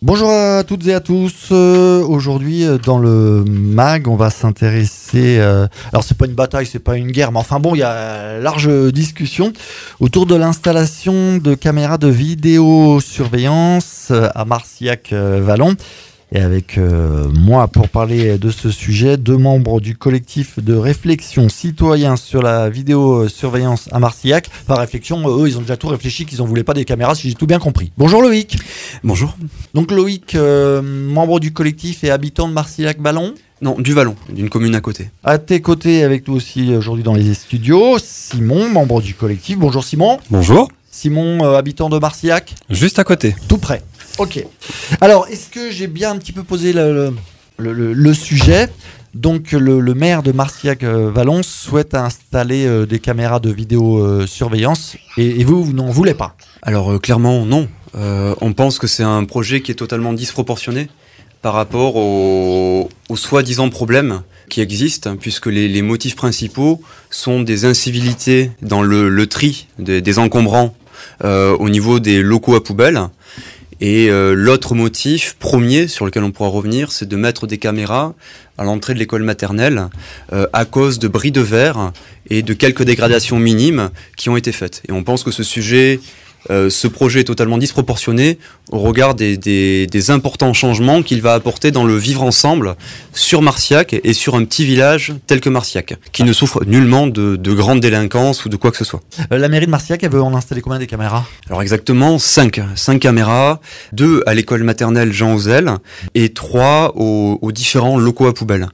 Bonjour à toutes et à tous. Aujourd'hui, dans le MAG, on va s'intéresser. Alors, c'est pas une bataille, c'est pas une guerre, mais enfin bon, il y a large discussion autour de l'installation de caméras de vidéosurveillance à Marcillac-Vallon. Et avec moi, pour parler de ce sujet, deux membres du collectif de réflexion citoyen sur la vidéosurveillance à Marcillac. Par réflexion, eux, ils ont déjà tout réfléchi, qu'ils n'en voulaient pas des caméras, si j'ai tout bien compris. Bonjour Loïc. Bonjour. Donc Loïc, membre du collectif et habitant de Marcillac-Vallon. Non, du Vallon, d'une commune à côté. À tes côtés, avec nous aussi aujourd'hui dans les studios, Simon, membre du collectif. Bonjour Simon. Bonjour. Simon, habitant de Marcillac. Juste à côté. Tout près. Ok. Alors, est-ce que j'ai bien un petit peu posé le sujet ? Donc, le maire de Marcillac-Vallon souhaite installer des caméras de vidéosurveillance et vous n'en voulez pas ? Alors, clairement, non. On pense que c'est un projet qui est totalement disproportionné par rapport aux soi-disant problèmes qui existent, puisque les motifs principaux sont des incivilités dans le tri des encombrants au niveau des locaux à poubelle. Et l'autre motif premier sur lequel on pourra revenir, c'est de mettre des caméras à l'entrée de l'école maternelle à cause de bris de verre et de quelques dégradations minimes qui ont été faites. Et on pense que ce projet est totalement disproportionné au regard des importants changements qu'il va apporter dans le vivre ensemble sur Marcillac et sur un petit village tel que Marcillac, qui ne souffre nullement de grande délinquance ou de quoi que ce soit. La mairie de Marcillac, elle veut en installer combien des caméras ? Alors exactement 5 caméras, 2 à l'école maternelle Jean Hauzel et 3 aux différents locaux à poubelle.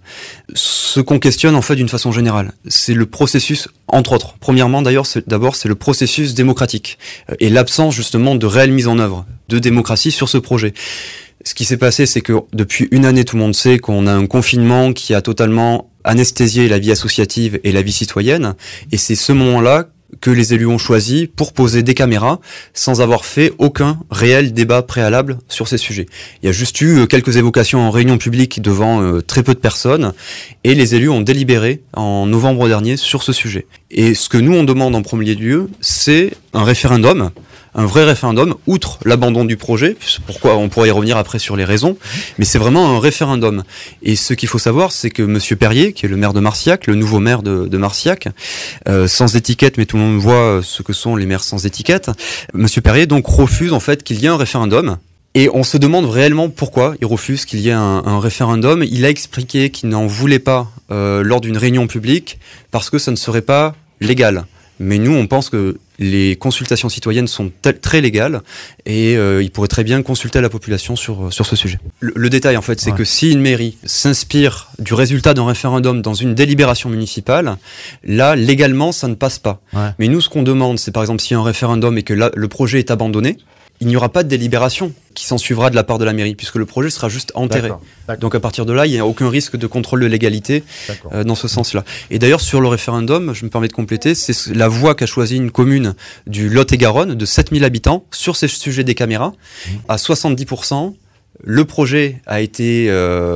Ce qu'on questionne en fait d'une façon générale, c'est le processus, entre autres. Premièrement d'ailleurs, c'est le processus démocratique et l'absence justement de réelle mise en œuvre de démocratie sur ce projet. Ce qui s'est passé, c'est que depuis une année, tout le monde sait qu'on a un confinement qui a totalement anesthésié la vie associative et la vie citoyenne, et c'est ce moment-là que les élus ont choisi pour poser des caméras sans avoir fait aucun réel débat préalable sur ces sujets. Il y a juste eu quelques évocations en réunion publique devant très peu de personnes et les élus ont délibéré en novembre dernier sur ce sujet. Et ce que nous on demande en premier lieu, c'est un référendum, un vrai référendum, outre l'abandon du projet, pourquoi on pourrait y revenir après sur les raisons, mais c'est vraiment un référendum. Et ce qu'il faut savoir, c'est que Monsieur Perrier, qui est le maire de Marcillac, le nouveau maire de Marcillac, sans étiquette, mais tout le monde voit ce que sont les maires sans étiquette, Monsieur Perrier donc refuse en fait qu'il y ait un référendum. Et on se demande réellement pourquoi il refuse qu'il y ait un référendum. Il a expliqué qu'il n'en voulait pas lors d'une réunion publique parce que ça ne serait pas légal. Mais nous, on pense que les consultations citoyennes sont très légales et il pourrait très bien consulter la population sur ce sujet. Le détail, en fait, c'est que si une mairie s'inspire du résultat d'un référendum dans une délibération municipale, là, légalement, ça ne passe pas. Ouais. Mais nous, ce qu'on demande, c'est par exemple, s'il y a un référendum et que là, le projet est abandonné, il n'y aura pas de délibération qui s'en suivra de la part de la mairie, puisque le projet sera juste enterré. D'accord. Donc à partir de là, il n'y a aucun risque de contrôle de légalité dans ce sens-là. Et d'ailleurs, sur le référendum, je me permets de compléter, c'est la voie qu'a choisie une commune du Lot-et-Garonne de 7000 habitants sur ces sujets des caméras. À 70%, le projet a été...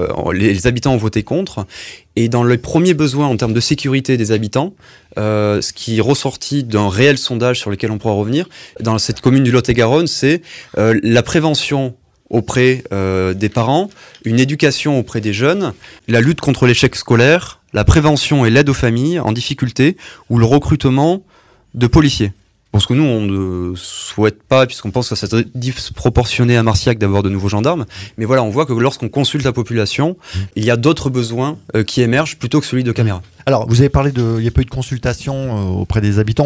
les habitants ont voté contre. Et dans les premiers besoins en termes de sécurité des habitants, ce qui est ressorti d'un réel sondage sur lequel on pourra revenir, dans cette commune du Lot-et-Garonne, c'est la prévention auprès des parents, une éducation auprès des jeunes, la lutte contre l'échec scolaire, la prévention et l'aide aux familles en difficulté, ou le recrutement de policiers. Parce que nous, on ne souhaite pas, puisqu'on pense que ça serait disproportionné à Marcillac d'avoir de nouveaux gendarmes. Mais voilà, on voit que lorsqu'on consulte la population, il y a d'autres besoins qui émergent plutôt que celui de caméra. Alors, vous avez parlé il n'y a pas eu de consultation auprès des habitants.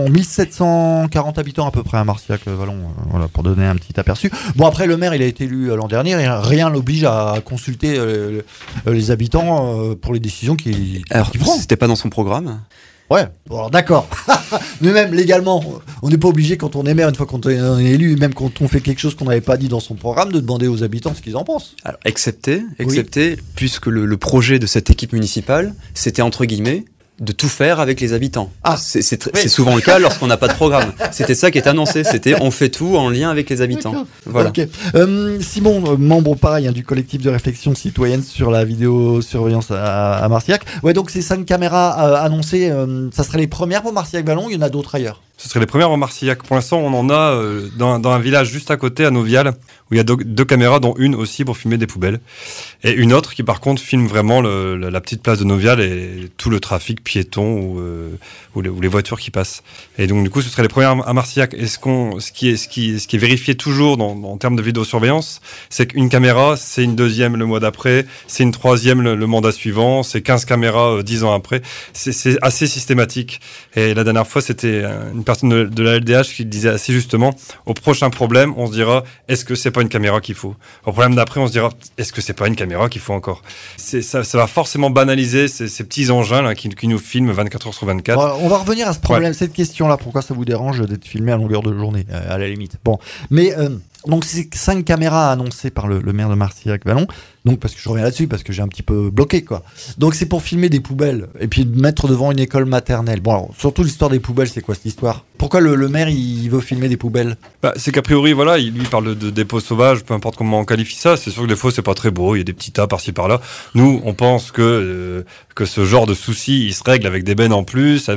1740 habitants à peu près à Marcillac-Vallon, voilà, pour donner un petit aperçu. Bon, après, le maire, il a été élu l'an dernier et rien l'oblige à consulter les habitants pour les décisions qu'il prend. C'était pas dans son programme. Ouais, bon alors d'accord. Mais même légalement, on n'est pas obligé quand on est maire, une fois qu'on est élu, même quand on fait quelque chose qu'on n'avait pas dit dans son programme, de demander aux habitants ce qu'ils en pensent. Alors, excepté, puisque le projet de cette équipe municipale, c'était entre guillemets de tout faire avec les habitants. C'est souvent le cas lorsqu'on n'a pas de programme. C'était ça qui est annoncé, c'était on fait tout en lien avec les habitants. D'accord. Voilà. Okay. Simon, membre pareil du collectif de réflexion citoyenne sur la vidéosurveillance à Marcillac. Ouais, donc ces 5 caméras annoncées, ça serait les premières pour Marcillac-Vallon, il y en a d'autres ailleurs? Ce serait les premières en Marcillac. Pour l'instant, on en a dans un village juste à côté, à Novial, où il y a deux caméras, dont une aussi pour filmer des poubelles. Et une autre qui, par contre, filme vraiment la petite place de Novial et tout le trafic piéton ou les voitures qui passent. Et donc, du coup, ce serait les premières à Marcillac. Et ce qui est vérifié toujours en termes de vidéosurveillance, c'est qu'une caméra, c'est une deuxième le mois d'après, c'est une troisième le mandat suivant, c'est 15 caméras 10 ans après. C'est assez systématique. Et la dernière fois, c'était une personne de la LDH qui disait assez justement, au prochain problème, on se dira, est-ce que c'est pas une caméra qu'il faut? Au problème d'après, on se dira, est-ce que c'est pas une caméra qu'il faut encore? Ça va forcément banaliser ces petits engins là, qui nous filment 24 heures sur 24. Bon, on va revenir à ce problème, cette question-là. Pourquoi ça vous dérange d'être filmé à longueur de journée, à la limite? Bon, mais donc c'est 5 caméras annoncées par le maire de Marcillac-Vallon. Donc parce que je reviens là-dessus, parce que j'ai un petit peu bloqué, quoi. Donc c'est pour filmer des poubelles et puis mettre devant une école maternelle. Bon, alors, surtout l'histoire des poubelles, c'est quoi cette histoire? Pourquoi le maire il veut filmer des poubelles? C'est qu'a priori, voilà, lui parle de dépôts sauvages, peu importe comment on qualifie ça. C'est sûr que des fois c'est pas très beau, il y a des petits tas par-ci par-là. Nous, on pense que ce genre de souci, il se règle avec des bennes en plus,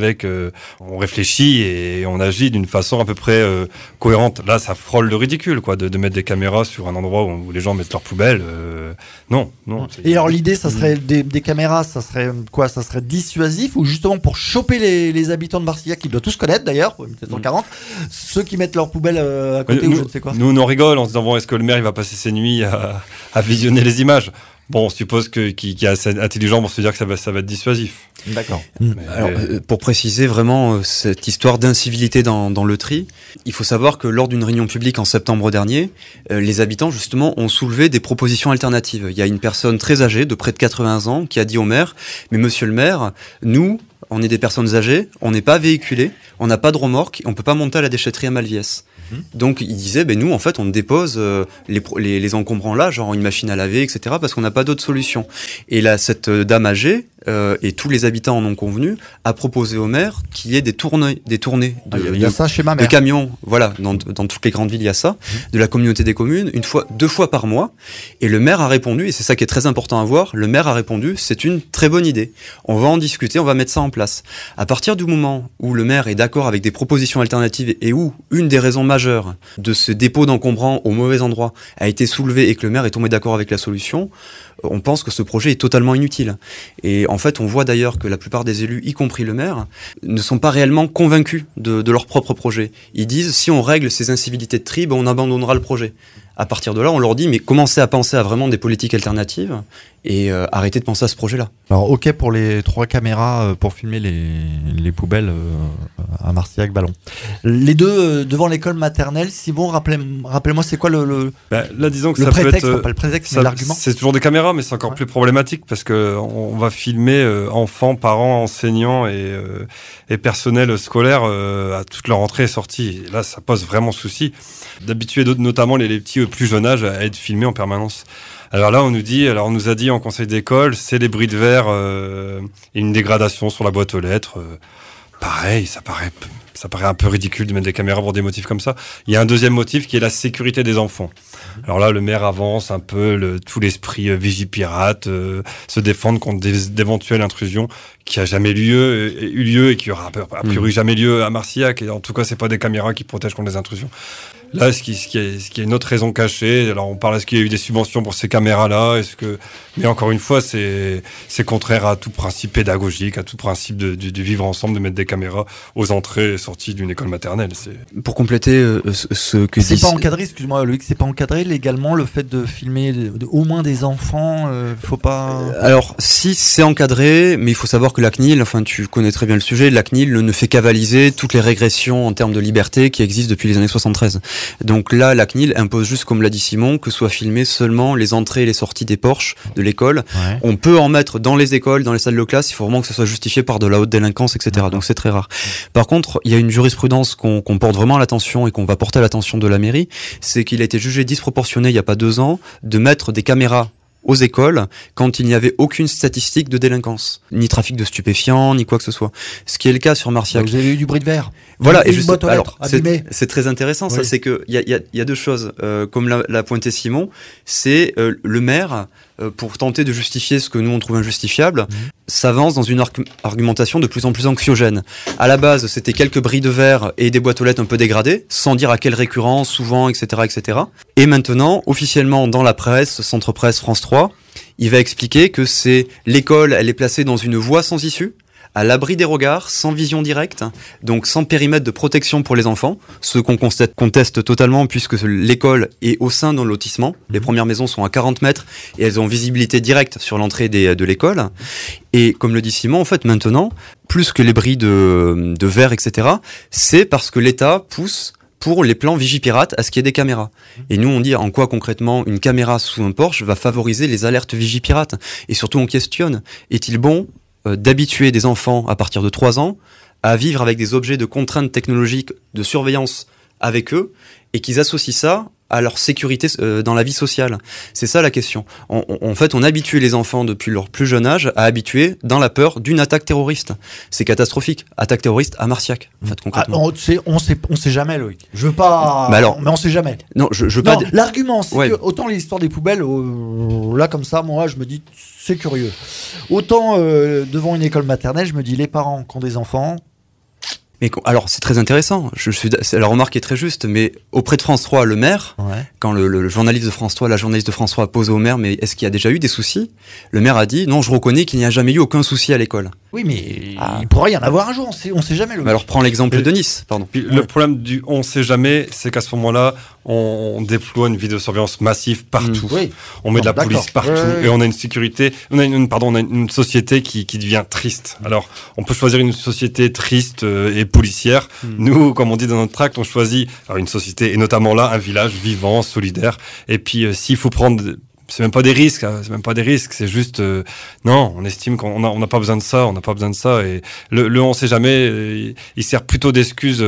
on réfléchit et on agit d'une façon à peu près cohérente. Là, ça frôle le ridicule, quoi, de mettre des caméras sur un endroit où les gens mettent leurs poubelles. Non. Et alors l'idée, ça serait des caméras, ça serait quoi? Ça serait dissuasif ou justement pour choper les habitants de Marcillac, qu'ils doivent tous connaître d'ailleurs, 1740, ceux qui mettent leurs poubelles à côté ou je ne sais quoi? Nous, on rigole en se disant, bon, est-ce que le maire il va passer ses nuits à visionner les images? Bon, on suppose qu'il est assez intelligent pour se dire que ça va être dissuasif. D'accord. Alors, pour préciser vraiment cette histoire d'incivilité dans le tri, il faut savoir que lors d'une réunion publique en septembre dernier, les habitants justement ont soulevé des propositions alternatives. Il y a une personne très âgée, de près de 80 ans, qui a dit au maire, mais monsieur le maire, nous, on est des personnes âgées, on n'est pas véhiculés, on n'a pas de remorque, on peut pas monter à la déchetterie à Malviès. Donc il disait, nous en fait on dépose les encombrants là, genre une machine à laver, etc. parce qu'on n'a pas d'autre solution. Et là cette dame âgée, et tous les habitants en ont convenu, a proposé au maire qu'il y ait des tournées il y a ça chez ma mère. de camions, voilà, dans toutes les grandes villes il y a ça, de la communauté des communes, 2 fois par mois. Et le maire a répondu, et c'est ça qui est très important à voir, le maire a répondu, c'est une très bonne idée. On va en discuter, on va mettre ça en place. À partir du moment où le maire est d'accord avec des propositions alternatives et où une des raisons majeures de ce dépôt d'encombrants au mauvais endroit a été soulevée et que le maire est tombé d'accord avec la solution, on pense que ce projet est totalement inutile. Et en fait, on voit d'ailleurs que la plupart des élus, y compris le maire, ne sont pas réellement convaincus de leur propre projet. Ils disent, si on règle ces incivilités de tri, on abandonnera le projet. À partir de là, on leur dit, mais commencez à penser à vraiment des politiques alternatives et arrêtez de penser à ce projet-là. Alors, ok pour les 3 caméras pour filmer les poubelles à Marcillac-Vallon. Les 2 devant l'école maternelle, si bon, rappelez-moi, c'est quoi là, disons que le ça prétexte, peut être, pas le prétexte, mais l'argument. C'est toujours des caméras, mais c'est encore plus problématique parce que on va filmer enfants, parents, enseignants et personnel scolaire à toute leur entrée et sortie. Et là, ça pose vraiment souci d'habituer notamment les petits plus jeune âge à être filmés en permanence. Alors là, on nous a dit en conseil d'école, c'est les bris de verre et une dégradation sur la boîte aux lettres. Pareil, ça paraît un peu ridicule de mettre des caméras pour des motifs comme ça. Il y a un deuxième motif qui est la sécurité des enfants. Alors là, le maire avance un peu tout l'esprit vigipirate, se défendre contre d'éventuelles intrusions qui a jamais eu lieu et qui aura a priori jamais lieu à Marcillac. Et en tout cas, c'est pas des caméras qui protègent contre les intrusions. Là, ce qui est une autre raison cachée. Alors, on parle, est-ce qu'il y a eu des subventions pour ces caméras-là? Mais encore une fois, c'est contraire à tout principe pédagogique, à tout principe du vivre ensemble, de mettre des caméras aux entrées et sorties d'une école maternelle. Pour compléter ce que c'est pas encadré, excuse-moi, Loïc, c'est pas encadré légalement le fait de filmer au moins des enfants, faut pas. Alors, si c'est encadré, mais il faut savoir que la CNIL, enfin, tu connais très bien le sujet, la CNIL ne fait qu'avaliser toutes les régressions en termes de liberté qui existent depuis les années 73. Donc là, la CNIL impose juste, comme l'a dit Simon, que soient filmées seulement les entrées et les sorties des porches de l'école. Ouais. On peut en mettre dans les écoles, dans les salles de classe, il faut vraiment que ça soit justifié par de la haute délinquance, etc. Donc c'est très rare. Par contre, il y a une jurisprudence qu'on porte vraiment à l'attention et qu'on va porter à l'attention de la mairie, c'est qu'il a été jugé disproportionné il y a pas 2 ans de mettre des caméras aux écoles quand il n'y avait aucune statistique de délinquance, ni trafic de stupéfiants, ni quoi que ce soit. Ce qui est le cas sur Marcillac. Vous avez eu du bruit de verre. Voilà, et juste, alors, c'est très intéressant, oui. Ça, c'est que il y a 2 choses, comme l'a pointé Simon, c'est le maire pour tenter de justifier ce que nous on trouve injustifiable, s'avance dans une argumentation de plus en plus anxiogène. À la base, c'était quelques bris de verre et des boîtes aux lettres un peu dégradées, sans dire à quelle récurrence, souvent, etc., etc. Et maintenant, officiellement, dans la presse, Centre Presse, France 3, il va expliquer que c'est l'école, elle est placée dans une voie sans issue, à l'abri des regards, sans vision directe, donc sans périmètre de protection pour les enfants, ce qu'on conteste totalement puisque l'école est au sein d'un lotissement. Les premières maisons sont à 40 mètres et elles ont visibilité directe sur l'entrée de l'école. Et comme le dit Simon, en fait, maintenant, plus que les bris de verre, etc., c'est parce que l'État pousse pour les plans Vigipirate à ce qu'il y ait des caméras. Et nous, on dit en quoi concrètement une caméra sous un Porsche va favoriser les alertes Vigipirate. Et surtout, on questionne, est-il bon d'habituer des enfants à partir de 3 ans à vivre avec des objets de contrainte technologique de surveillance avec eux et qu'ils associent ça à leur sécurité dans la vie sociale. C'est ça la question. En fait, on habitue les enfants depuis leur plus jeune âge à habituer dans la peur d'une attaque terroriste. C'est catastrophique. Attaque terroriste à Marciac, en fait, concrètement. On sait jamais, Loïc. Je veux pas... Mais on sait jamais. Non, je veux non, pas... L'argument, c'est que autant l'histoire des poubelles, là, comme ça, moi, je me dis, c'est curieux. Autant, devant une école maternelle, je me dis, les parents qui ont des enfants... Mais alors c'est très intéressant, la remarque est très juste, mais auprès de France 3, le maire, quand le journaliste de France 3, la journaliste de France 3 a posé au maire, mais est-ce qu'il y a déjà eu des soucis ? Le maire a dit, non, je reconnais qu'il n'y a jamais eu aucun souci à l'école. Oui, mais il pourrait y en avoir un jour, on sait jamais. Mais alors prends l'exemple de Nice, pardon. Puis, le problème du on sait jamais, c'est qu'à ce moment-là, on déploie une vidéosurveillance massive partout. Oui. On met de la police partout et on a une sécurité, on a une société qui devient triste. Alors, on peut choisir une société triste et policière. Nous, comme on dit dans notre tract, on choisit une société et notamment là un village vivant, solidaire. Et puis, s'il faut prendre c'est même pas des risques, c'est juste non, on estime qu'on n'a pas besoin de ça, et le on sait jamais, il sert plutôt d'excuse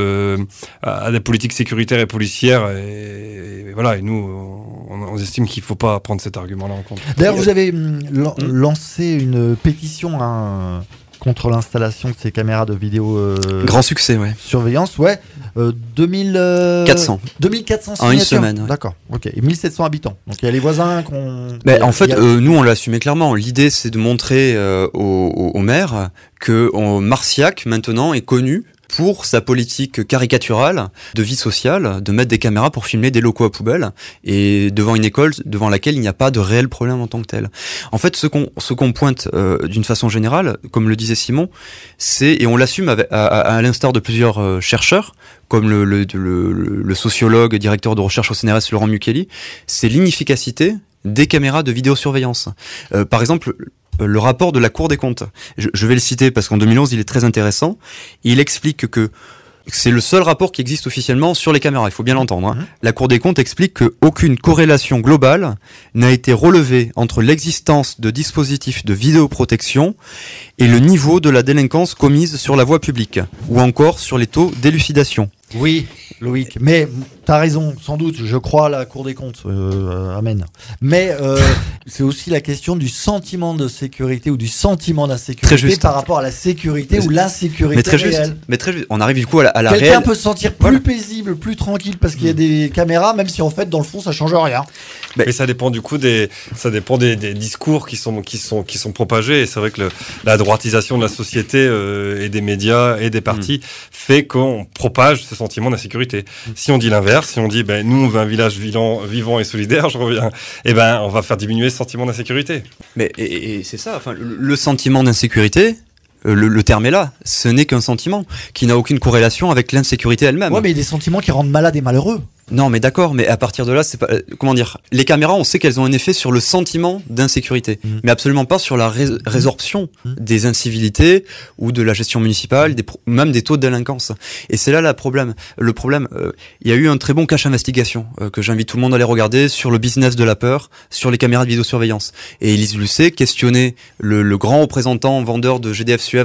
à des politiques sécuritaires et policières et voilà, et nous on estime qu'il faut pas prendre cet argument-là en compte. D'ailleurs, vous avez lancé une pétition contre l'installation de ces caméras de vidéo grand succès, surveillance, 2400 signatures en une semaine, d'accord, ok, et 1700 habitants, donc il y a les voisins qu'on... En fait, nous on l'a assumé clairement, l'idée c'est de montrer au maire que Marciac maintenant est connu pour sa politique caricaturale de vie sociale, de mettre des caméras pour filmer des locaux à poubelle et devant une école devant laquelle il n'y a pas de réel problème en tant que tel. En fait, ce qu'on pointe d'une façon générale, comme le disait Simon, c'est, et on l'assume à l'instar de plusieurs chercheurs, comme le sociologue, directeur de recherche au CNRS Laurent Mukeli, c'est l'inefficacité des caméras de vidéosurveillance. Par exemple, le rapport de la Cour des comptes, je vais le citer parce qu'en 2011 il est très intéressant, il explique que c'est le seul rapport qui existe officiellement sur les caméras, il faut bien l'entendre. La Cour des comptes explique qu'aucune corrélation globale n'a été relevée entre l'existence de dispositifs de vidéoprotection et le niveau de la délinquance commise sur la voie publique, ou encore sur les taux d'élucidation. Oui, Loïc, mais t'as raison, sans doute, je crois à la Cour des comptes, amen. Mais c'est aussi la question du sentiment de sécurité ou du sentiment d'insécurité par rapport à la sécurité ou l'insécurité réelle. Mais très juste, on arrive du coup à la réelle. Quelqu'un peut se sentir plus paisible, plus tranquille parce qu'il y a des caméras, même si en fait dans le fond ça change rien. Mais ça dépend du coup des discours qui sont propagés, et c'est vrai que la droitisation de la société et des médias et des partis fait qu'on propage ce sentiment d'insécurité. Si on dit l'inverse, si on dit nous on veut un village vivant et solidaire, je reviens, on va faire diminuer ce sentiment d'insécurité. Mais et c'est ça, enfin le sentiment d'insécurité, le terme est là, ce n'est qu'un sentiment qui n'a aucune corrélation avec l'insécurité elle-même. Ouais, mais des sentiments qui rendent malades et malheureux. Non, mais d'accord, mais à partir de là, c'est pas, comment dire, les caméras, on sait qu'elles ont un effet sur le sentiment d'insécurité, mais absolument pas sur la résorption des incivilités ou de la gestion municipale, même des taux de délinquance. Et c'est là le problème. Il y a eu un très bon cache investigation que j'invite tout le monde à aller regarder sur le business de la peur, sur les caméras de vidéosurveillance. Et Élise Lucet questionnait le grand représentant vendeur de GDF Suez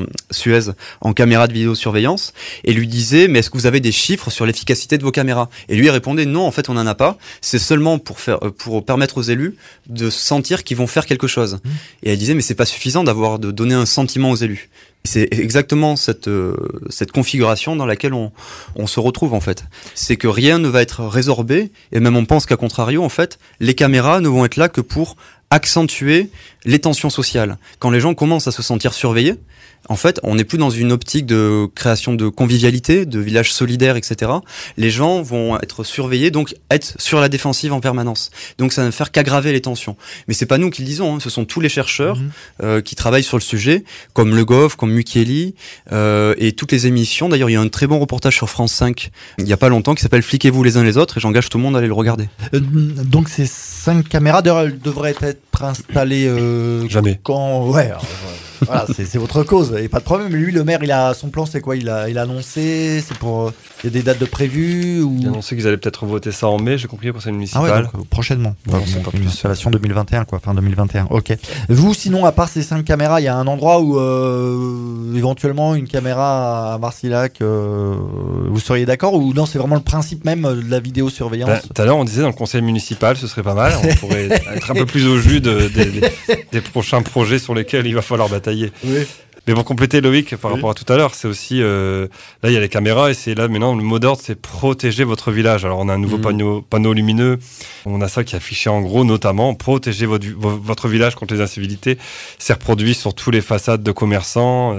en caméras de vidéosurveillance et lui disait, mais est-ce que vous avez des chiffres sur l'efficacité de vos caméras? Et lui répondait non, en fait on n'en a pas, c'est seulement pour permettre aux élus de sentir qu'ils vont faire quelque chose. Et elle disait mais c'est pas suffisant de donner un sentiment aux élus. Et c'est exactement cette configuration dans laquelle on se retrouve en fait. C'est que rien ne va être résorbé, et même on pense qu'à contrario en fait, les caméras ne vont être là que pour accentuer les tensions sociales. Quand les gens commencent à se sentir surveillés, en fait, on n'est plus dans une optique de création de convivialité, de villages solidaires, etc. Les gens vont être surveillés, donc être sur la défensive en permanence. Donc ça ne faire qu'aggraver les tensions. Mais c'est pas nous qui le disons, hein, ce sont tous les chercheurs qui travaillent sur le sujet, comme Le Goff, comme Mukieli, et toutes les émissions. D'ailleurs, il y a un très bon reportage sur France 5, il y a pas longtemps, qui s'appelle Fliquez-vous les uns les autres, et j'engage tout le monde à aller le regarder. Donc ces 5 caméras, d'ailleurs, elles devraient être installées Jamais. quand... Ouais, alors, voilà, c'est votre cause, et pas de problème. Lui, le maire, il a son plan, c'est quoi? Il a annoncé, c'est pour... Il y a des dates de prévues ou... Ils ont annoncé qu'ils allaient peut-être voter ça en mai, j'ai compris, au conseil municipal. Ah ouais, donc, prochainement. Ouais, on sait pas une plus. installation 2021, quoi, fin 2021. Ok. Vous, sinon, à part ces 5 caméras, il y a un endroit où éventuellement une caméra à Marcillac, vous seriez d'accord, ou non, c'est vraiment le principe même de la vidéosurveillance? Tout à l'heure, on disait dans le conseil municipal, ce serait pas mal. On pourrait être un peu plus au jus des prochains projets sur lesquels il va falloir batailler. Oui. Mais pour compléter Loïc par rapport à tout à l'heure, c'est aussi là il y a les caméras et c'est là maintenant le mot d'ordre, c'est protéger votre village. Alors on a un nouveau panneau lumineux, on a ça qui est affiché en gros, notamment protéger votre village contre les incivilités. C'est reproduit sur tous les façades de commerçants.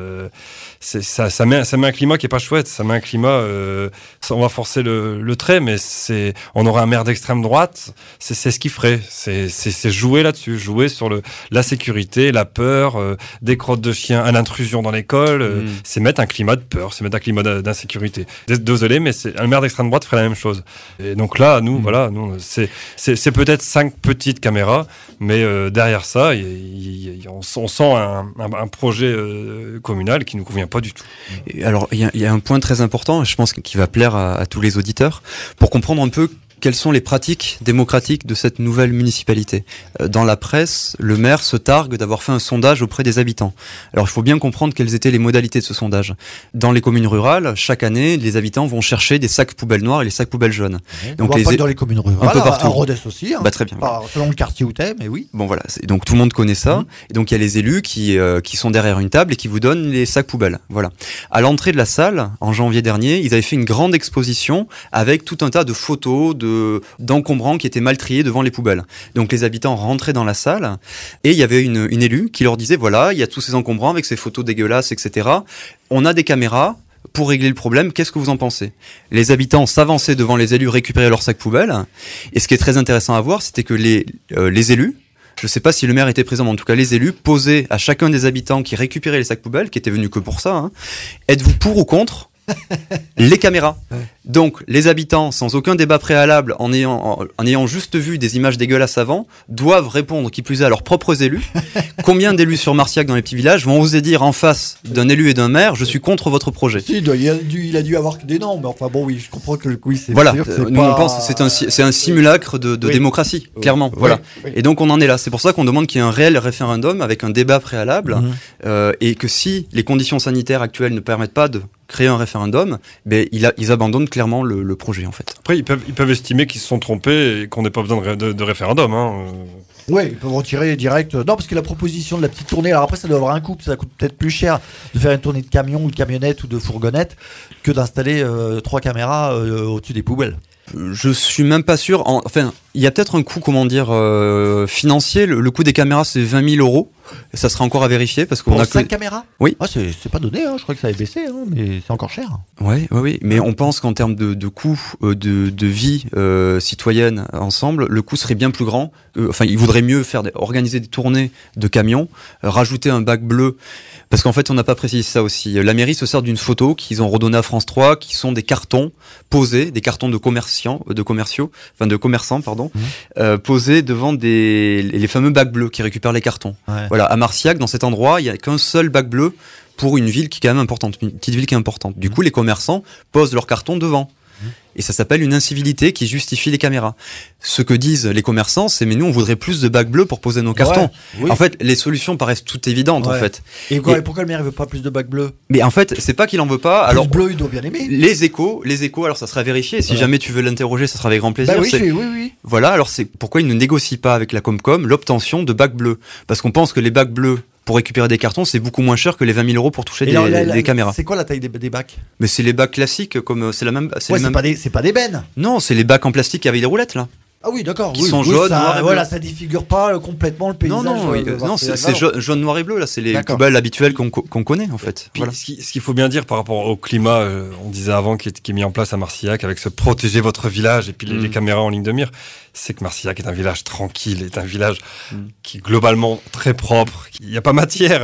Ça met un climat qui est pas chouette. Ça met un climat, on va forcer le trait, mais on aurait un maire d'extrême droite. C'est ce qu'il ferait. C'est jouer là-dessus, jouer sur la sécurité, la peur, des crottes de chiens, à l'intrusion dans l'école. C'est mettre un climat de peur, c'est mettre un climat d'insécurité. Désolé, mais un maire d'extrême droite ferait la même chose. Et donc là, nous, voilà, c'est peut-être 5 petites caméras, mais derrière ça, on sent un projet communal qui nous convient pas du tout. Et alors, il y a un point très important, je pense, qui va plaire à tous les auditeurs, pour comprendre un peu quelles sont les pratiques démocratiques de cette nouvelle municipalité. Dans la presse, le maire se targue d'avoir fait un sondage auprès des habitants. Alors, il faut bien comprendre quelles étaient les modalités de ce sondage. Dans les communes rurales, chaque année, les habitants vont chercher des sacs poubelles noirs et les sacs poubelles jaunes. Donc pas dans les communes rurales, un peu partout. À Rodez aussi. Hein. Bah, très bien. Selon le quartier où t'es, mais oui. Bon voilà, donc tout le monde connaît ça. Et donc il y a les élus qui sont derrière une table et qui vous donnent les sacs poubelles. Voilà. À l'entrée de la salle, en janvier dernier, ils avaient fait une grande exposition avec tout un tas de photos d'encombrants qui étaient mal triés devant les poubelles. Donc les habitants rentraient dans la salle et il y avait une élue qui leur disait voilà, il y a tous ces encombrants avec ces photos dégueulasses, etc. On a des caméras pour régler le problème, qu'est-ce que vous en pensez? Les habitants s'avançaient devant les élus, récupéraient leurs sacs poubelles. Et ce qui est très intéressant à voir, c'était que les élus, je ne sais pas si le maire était présent, mais en tout cas les élus posaient à chacun des habitants qui récupéraient les sacs poubelles, qui étaient venus que pour ça, hein, êtes-vous pour ou contre les caméras? Donc, les habitants, sans aucun débat préalable, en ayant juste vu des images dégueulasses avant, doivent répondre, qui plus est, à leurs propres élus. Combien d'élus sur Marcillac dans les petits villages vont oser dire en face d'un élu et d'un maire, je suis contre votre projet? Si, il a dû avoir des noms, mais enfin bon, oui, je comprends que oui, c'est voilà, sûr, nous on pense que c'est un simulacre de démocratie, clairement. Voilà. Oui. Et donc on en est là. C'est pour ça qu'on demande qu'il y ait un réel référendum avec un débat préalable, et que si les conditions sanitaires actuelles ne permettent pas de créer un référendum, ben ils abandonnent clairement le projet en fait. Après ils peuvent estimer qu'ils se sont trompés et qu'on n'ait pas besoin de référendum. Hein. Oui, ils peuvent retirer direct. Non, parce que la proposition de la petite tournée, alors après ça doit avoir un coût, ça coûte peut-être plus cher de faire une tournée de camion ou de camionnette ou de fourgonnette que d'installer 3 caméras au-dessus des poubelles. Je suis même pas sûr. Enfin, il y a peut-être un coût, financier. Le coût des caméras, c'est 20 000 €. Et ça sera encore à vérifier parce qu'on pour a 5 caméras. Oui. Ah, c'est pas donné. Hein. Je crois que ça avait baissé, hein, mais c'est encore cher. Oui. Mais on pense qu'en termes de coût de vie citoyenne ensemble, le coût serait bien plus grand. Il vaudrait mieux organiser des tournées de camions, rajouter un bac bleu. Parce qu'en fait, on n'a pas précisé ça aussi. La mairie se sert d'une photo qu'ils ont redonnée à France 3, qui sont des cartons posés, des cartons de commerçants, posés devant les fameux bacs bleus qui récupèrent les cartons. Ouais. Voilà, à Marcillac, dans cet endroit, il n'y a qu'un seul bac bleu pour une ville qui est quand même importante, une petite ville qui est importante. Du coup, les commerçants posent leurs cartons devant. Et ça s'appelle une incivilité qui justifie les caméras. Ce que disent les commerçants, c'est mais nous on voudrait plus de bacs bleus pour poser nos cartons. Ouais, oui. En fait, les solutions paraissent toutes évidentes en fait. Et pourquoi le maire ne veut pas plus de bacs bleus? Mais en fait, c'est pas qu'il en veut pas. Plus alors bleu, il doit bien aimer. Les échos, alors ça sera vérifié. Si jamais tu veux l'interroger, ça sera avec grand plaisir. Bah oui. Voilà, alors c'est pourquoi il ne négocie pas avec la Comcom l'obtention de bacs bleus, parce qu'on pense que les bacs bleus pour récupérer des cartons, c'est beaucoup moins cher que les 20 000 € pour toucher des caméras. C'est quoi la taille des bacs? Mais c'est les bacs classiques, comme c'est la même. C'est pas des bennes. Non, c'est les bacs en plastique avec des roulettes là. Ah oui, d'accord. Qui sont jaunes, ça, noirs et bleus. voilà, ça défigure pas complètement le paysage. Non, c'est jaune, noir et bleu, là, c'est les poubelles habituelles qu'on connaît, en fait. Voilà. Ce qu'il faut bien dire par rapport au climat, on disait avant, qui est mis en place à Marcillac, avec ce protéger votre village et puis les caméras en ligne de mire, c'est que Marcillac est un village tranquille, est un village qui est globalement très propre. Il n'y a pas matière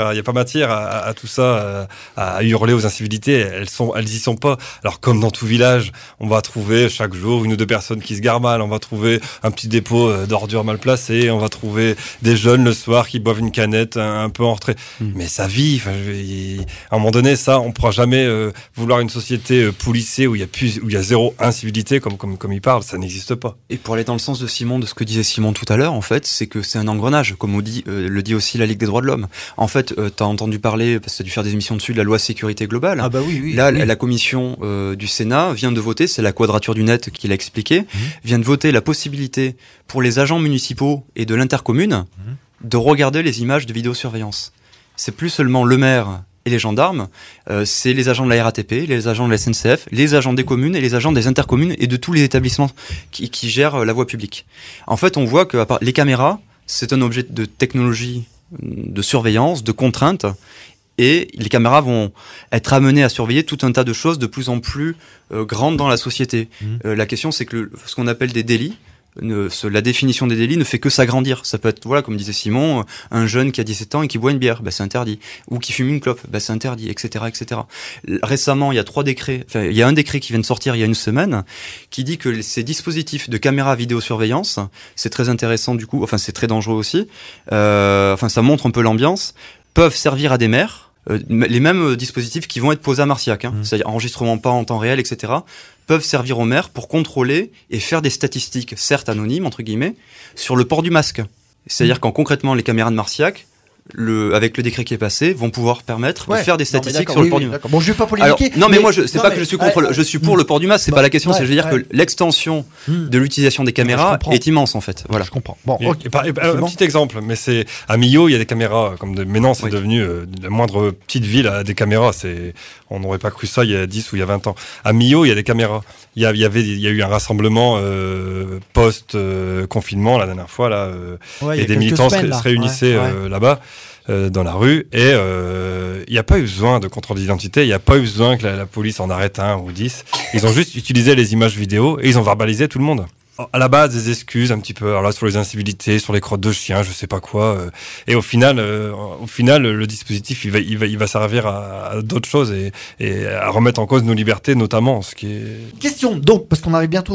à tout ça, à hurler aux incivilités. Elles y sont pas. Alors, comme dans tout village, on va trouver chaque jour une ou deux personnes qui se garent mal, on va trouver un petit dépôt d'ordures mal placé, on va trouver des jeunes le soir qui boivent une canette un peu en retrait. Mais ça vit. À un moment donné, ça, on pourra jamais vouloir une société policée où il y a zéro incivilité, comme il parle. Ça n'existe pas. Et pour aller dans le sens de ce que disait Simon tout à l'heure, en fait, c'est que c'est un engrenage, comme le dit aussi la Ligue des droits de l'homme. En fait, t'as entendu parler, parce que t'as dû faire des émissions dessus, de la loi sécurité globale. Ah bah oui. Là, la commission du Sénat vient de voter, c'est la Quadrature du Net qui l'a expliqué, vient de voter la possibilité pour les agents municipaux et de l'intercommune de regarder les images de vidéosurveillance. C'est plus seulement le maire et les gendarmes, c'est les agents de la RATP, les agents de la SNCF, les agents des communes et les agents des intercommunes et de tous les établissements qui gèrent la voie publique. En fait, on voit que les caméras, c'est un objet de technologie, de surveillance, de contrainte, et les caméras vont être amenées à surveiller tout un tas de choses de plus en plus grandes dans la société. La question, c'est que ce qu'on appelle des délits, la définition des délits ne fait que s'agrandir. Ça peut être, voilà, comme disait Simon, un jeune qui a 17 ans et qui boit une bière, c'est interdit. Ou qui fume une clope, c'est interdit, etc., etc. Récemment, il y a un décret qui vient de sortir il y a une semaine, qui dit que ces dispositifs de caméra vidéosurveillance, c'est très intéressant du coup, c'est très dangereux aussi, ça montre un peu l'ambiance, peuvent servir à des maires, les mêmes dispositifs qui vont être posés à Marcillac, c'est-à-dire enregistrement pas en temps réel, etc., peuvent servir aux maires pour contrôler et faire des statistiques, certes anonymes, entre guillemets, sur le port du masque. C'est-à-dire quand concrètement les caméras de Marcillac, avec le décret qui est passé, vont pouvoir permettre de faire des statistiques sur le port du masque. Bon, je vais pas polémiquer. Alors, je suis pour le port du masque, c'est pas la question, je veux dire que l'extension de l'utilisation des caméras est immense en fait. Voilà. Je comprends. Bon, un petit exemple, mais c'est à Millau, il y a des caméras maintenant c'est devenu la moindre petite ville a des caméras, on n'aurait pas cru ça il y a 10 ou il y a 20 ans. À Millau, il y a des caméras. Il y a eu un rassemblement post confinement la dernière fois là et des militants se réunissaient là-bas dans la rue et il n'y a pas eu besoin de contrôle d'identité, il n'y a pas eu besoin que la police en arrête 1 ou 10. Ils ont juste utilisé les images vidéo et ils ont verbalisé tout le monde. À la base, des excuses un petit peu, alors là, sur les incivilités, sur les crottes de chiens, je sais pas quoi. Et au final, le dispositif, il va servir à d'autres choses et à remettre en cause nos libertés, notamment. Ce qui est... Question, donc, parce qu'on arrive bientôt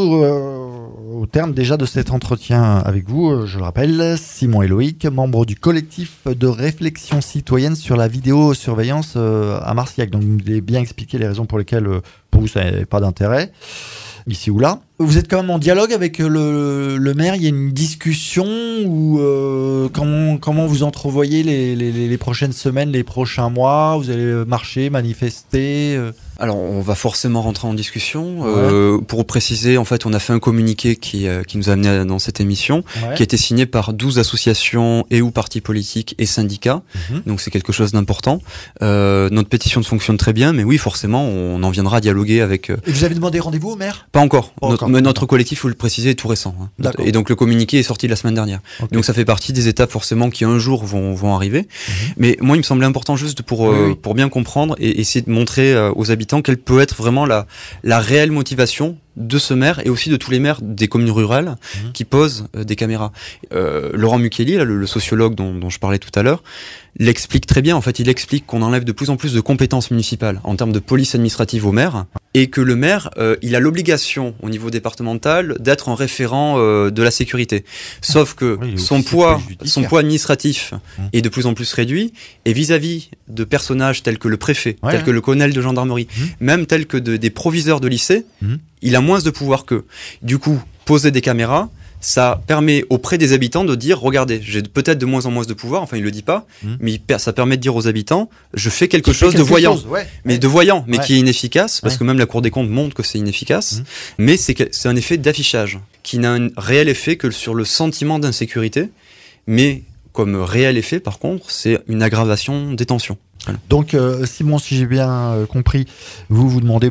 au terme déjà de cet entretien avec vous. Je le rappelle, Simon et Loïc, membres du collectif de réflexion citoyenne sur la vidéosurveillance à Marcillac. Donc, vous avez bien expliqué les raisons pour lesquelles, pour vous, ça n'avait pas d'intérêt, ici ou là. Vous êtes quand même en dialogue avec le maire, il y a une discussion ou comment vous entrevoyez les prochaines semaines, les prochains mois? Vous allez marcher, manifester Alors, on va forcément rentrer en discussion. Pour préciser, en fait, on a fait un communiqué qui nous a amené dans cette émission, qui a été signé par 12 associations et ou partis politiques et syndicats. Donc, c'est quelque chose d'important. Notre pétition fonctionne très bien, mais oui, forcément, on en viendra dialoguer avec... Et vous avez demandé rendez-vous au maire? Pas encore. Mais notre collectif, il faut le préciser, est tout récent. Et donc, le communiqué est sorti la semaine dernière. Donc, ça fait partie des étapes, forcément, qui un jour vont arriver. Mais moi, il me semblait important juste pour bien comprendre et essayer de montrer aux habitants quelle peut être vraiment la réelle motivation de ce maire et aussi de tous les maires des communes rurales qui posent des caméras. Laurent Mucchielli, le sociologue dont je parlais tout à l'heure, l'explique très bien. En fait, il explique qu'on enlève de plus en plus de compétences municipales en termes de police administrative au maire et que le maire, il a l'obligation au niveau départemental d'être un référent de la sécurité. Sauf que son poids administratif est de plus en plus réduit et vis-à-vis de personnages tels que le préfet, tels que le colonel de gendarmerie, même tels que des proviseurs de lycée, il a moins de pouvoir qu'eux. Du coup, poser des caméras, ça permet auprès des habitants de dire, regardez, j'ai peut-être de moins en moins de pouvoir, enfin il le dit pas, mais ça permet de dire aux habitants, je fais quelque chose de voyant, mais qui est inefficace, parce que même la Cour des comptes montre que c'est inefficace, mais c'est un effet d'affichage, qui n'a un réel effet que sur le sentiment d'insécurité, mais comme réel effet, par contre, c'est une aggravation des tensions. Donc Simon, si j'ai bien compris, vous demandez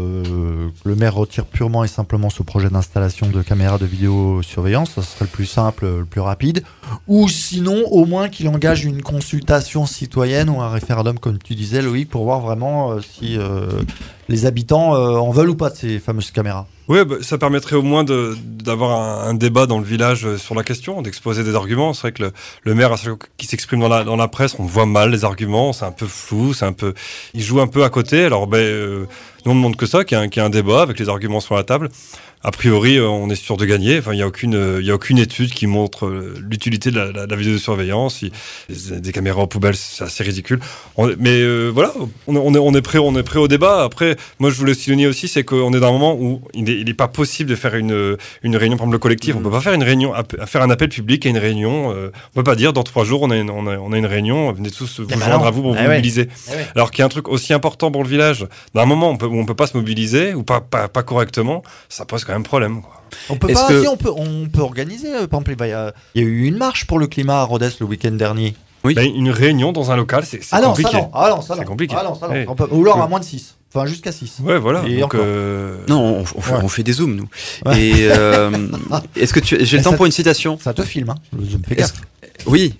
le maire retire purement et simplement ce projet d'installation de caméras de vidéosurveillance, ça serait le plus simple, le plus rapide, ou sinon au moins qu'il engage une consultation citoyenne ou un référendum comme tu disais Loïc pour voir vraiment si les habitants en veulent ou pas de ces fameuses caméras. Oui, ça permettrait au moins d'avoir un débat dans le village sur la question, d'exposer des arguments. C'est vrai que le maire qui s'exprime dans la presse, on voit mal les arguments, c'est un peu flou, il joue un peu à côté. Alors, nous on ne demande que ça, qu'il y ait un débat avec les arguments sur la table. A priori, on est sûr de gagner. Enfin, il y a aucune étude qui montre l'utilité de la vidéosurveillance. Des caméras en poubelle, c'est assez ridicule. Voilà, on est prêt au débat. Après, moi, je voulais souligner aussi, c'est qu'on est dans un moment où il n'est pas possible de faire une réunion, par exemple, le collectif. On peut pas faire une réunion, faire un appel public à une réunion. On peut pas dire dans 3 jours on a une réunion. Venez tous vous joindre à vous pour vous mobiliser. Ouais. Alors qu'il y a un truc aussi important pour le village. Dans un moment où on peut pas se mobiliser ou pas correctement, ça pose quand même problème, quoi. On peut organiser, par exemple, il y a eu une marche pour le climat à Rodez le week-end dernier. Oui. Une réunion dans un local, c'est compliqué. C'est compliqué. Oui. Ou alors à moins de 6. Enfin, jusqu'à 6. Ouais, voilà. Donc, non, on fait des zooms, nous. Ouais. Et est-ce que j'ai le temps pour une citation? Ça te filme, hein. Le zoom fait gaffe. Oui.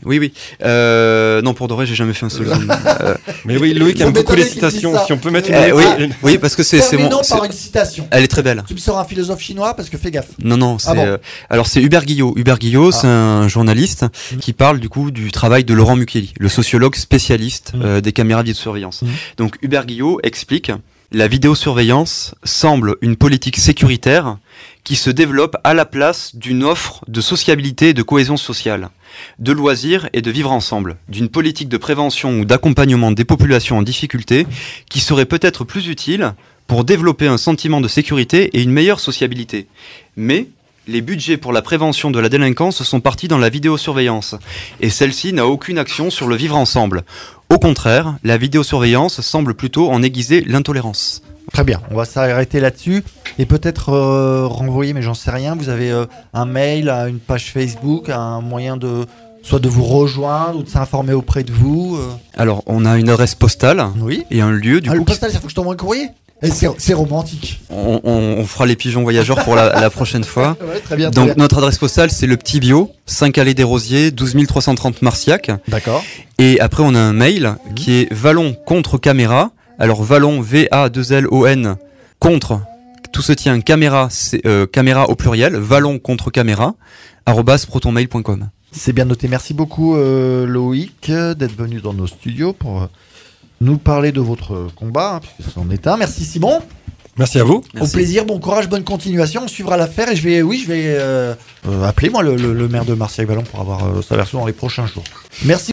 Non, pour de vrai, j'ai jamais fait un seul zoom. Mais oui, Loïc aime beaucoup les citations. Si on peut mettre oui, parce que c'est mon. Par une citation. Elle est très belle. Tu me sors un philosophe chinois parce que fais gaffe. Non, c'est. Alors c'est Hubert Guillot. Hubert Guillot, c'est un journaliste qui parle du coup du travail de Laurent Mukeli, le sociologue spécialiste des caméras de vidéosurveillance. Donc Hubert Guillot explique: la vidéosurveillance semble une politique sécuritaire qui se développe à la place d'une offre de sociabilité et de cohésion sociale, de loisirs et de vivre ensemble, d'une politique de prévention ou d'accompagnement des populations en difficulté qui serait peut-être plus utile pour développer un sentiment de sécurité et une meilleure sociabilité. Mais les budgets pour la prévention de la délinquance sont partis dans la vidéosurveillance, et celle-ci n'a aucune action sur le vivre ensemble. Au contraire, la vidéosurveillance semble plutôt en aiguiser l'intolérance. Très bien, on va s'arrêter là-dessus et peut-être renvoyer, mais j'en sais rien, vous avez un mail, une page Facebook, un moyen soit de vous rejoindre ou de s'informer auprès de vous. Alors, on a une adresse postale et un lieu du coup. Le postal, ça faut que je t'envoie un courrier. Et c'est romantique. On fera les pigeons voyageurs pour la prochaine fois. Ouais, très bien. Donc notre adresse postale, c'est le Petit Bio, 5 allée des Rosiers, 12 330 Marciac. D'accord. Et après on a un mail qui est Vallon contre caméra. Alors Vallon, V-A-2-L-O-N, contre, tout se tient, caméra, caméra au pluriel, Vallon contre caméra, @protonmail.com. C'est bien noté. Merci beaucoup Loïc d'être venu dans nos studios pour nous parler de votre combat, puisque c'en est un. Merci Simon. Merci à vous. Au plaisir, bon courage, bonne continuation. On suivra l'affaire et je vais appeler moi le maire de Marciac-Vallon pour avoir sa version dans les prochains jours. Merci.